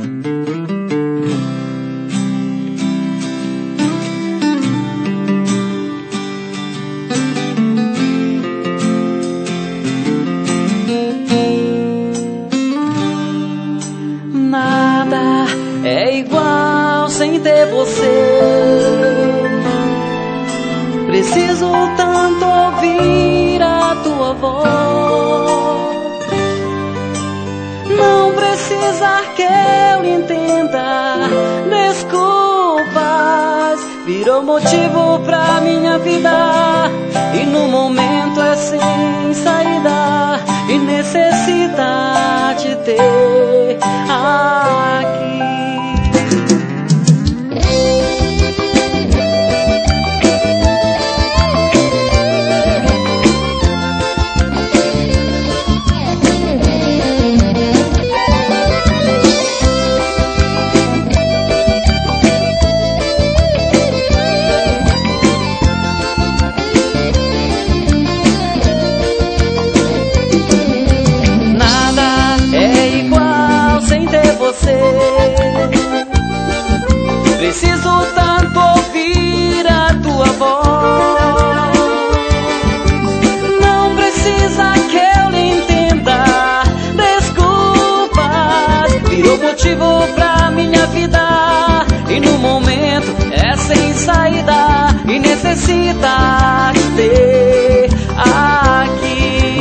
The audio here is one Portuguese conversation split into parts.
Nada é igual sem ter você. Preciso tanto ouvir a tua voz. Não precisa que eu entenda desculpas. Virou motivo pra minha vida, e no momento é sem saída, e necessita te ter aqui. Preciso tanto ouvir a tua voz. Não precisa que eu lhe entenda desculpas. Virou motivo pra minha vida, e no momento é sem saída, e necessita te ter aqui.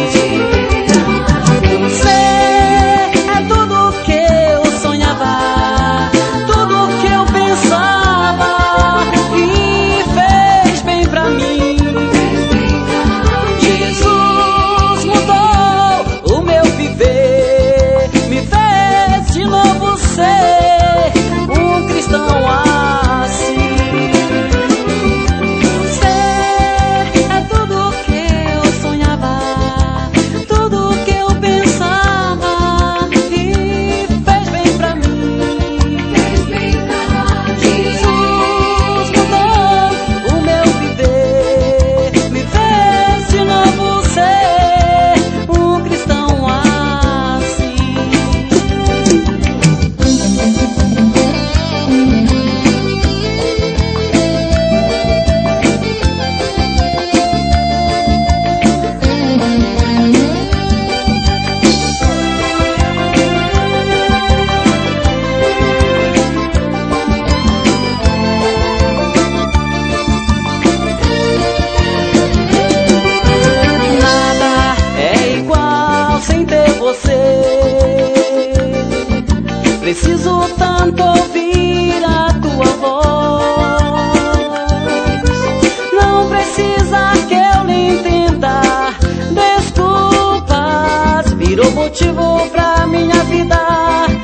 Preciso tanto ouvir a tua voz. Não precisa que eu lhe entenda desculpas. Virou motivo pra minha vida,